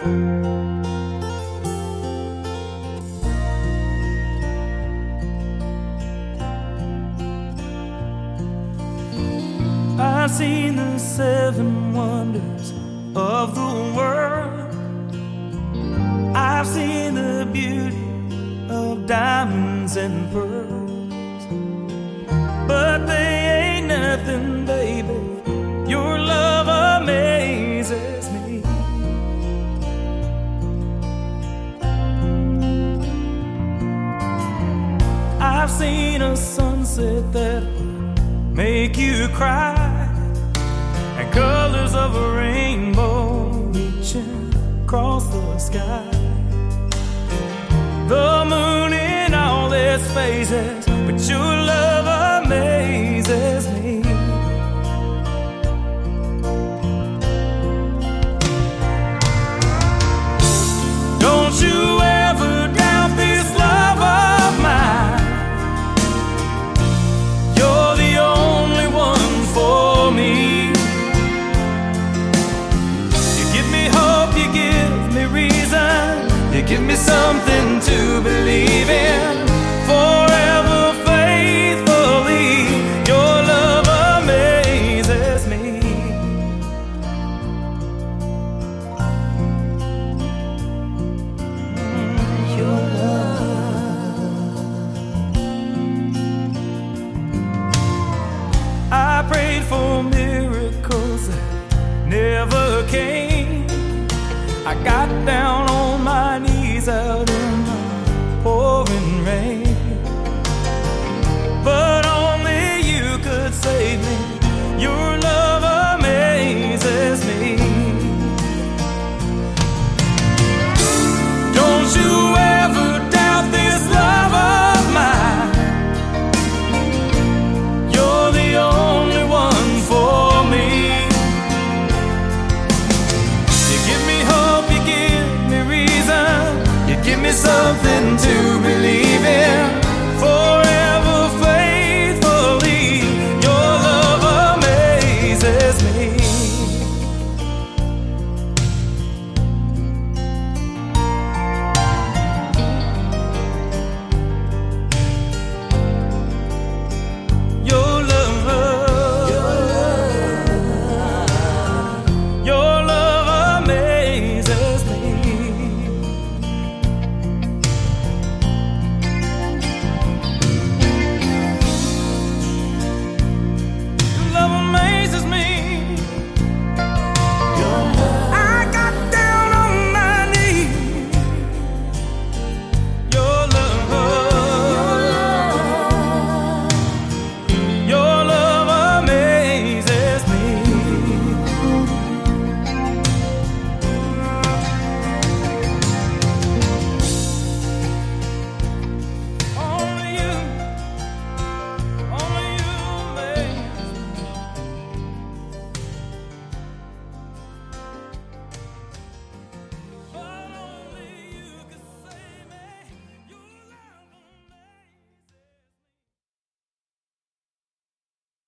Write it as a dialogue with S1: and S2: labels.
S1: I've seen the seven wonders of the world. I've seen the beauty of diamonds and pearls, but they ain't nothing, baby. Your love amazes me. I've seen a sunset that make you cry, and colors of a rainbow reaching across the sky. The moon in all its phases, but your love amazes me. Don't you ever doubt this love of mine. You're the only one for me. You give me hope, you give me reason, you give me something to believe in. Forever faithfully, your love amazes me. Your love. I prayed for miracles that never came. I got down on my knees out in the pouring rain, but only you could save me. Your love amazes me. Don't you ever doubt this love of mine. You're the only one for me. You give me hope, you give me reason, you give me something